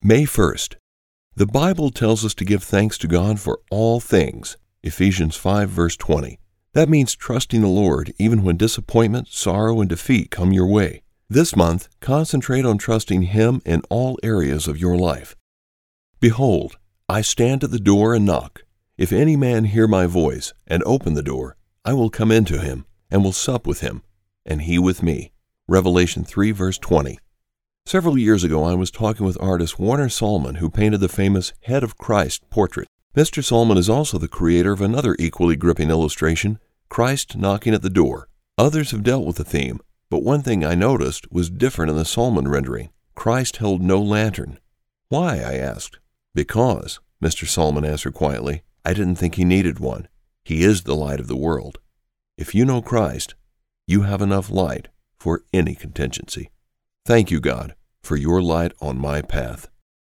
May 1st. The Bible tells us to give thanks to God for all things. Ephesians 5 verse 20. That means trusting the Lord even when disappointment, sorrow, and defeat come your way. This month, concentrate on trusting Him in all areas of your life. Behold, I stand at the door and knock. If any man hear my voice and open the door, I will come into him and will sup with him, and he with me. Revelation 3 verse 20. Several years ago, I was talking with artist Warner Sallman, who painted the famous Head of Christ portrait. Mr. Sallman is also the creator of another equally gripping illustration, Christ Knocking at the Door. Others have dealt with the theme, but one thing I noticed was different in the Sallman rendering. Christ held no lantern. Why, I asked. Because, Mr. Sallman answered quietly, I didn't think he needed one. He is the light of the world. If you know Christ, you have enough light for any contingency. Thank you, God, for your light on my path.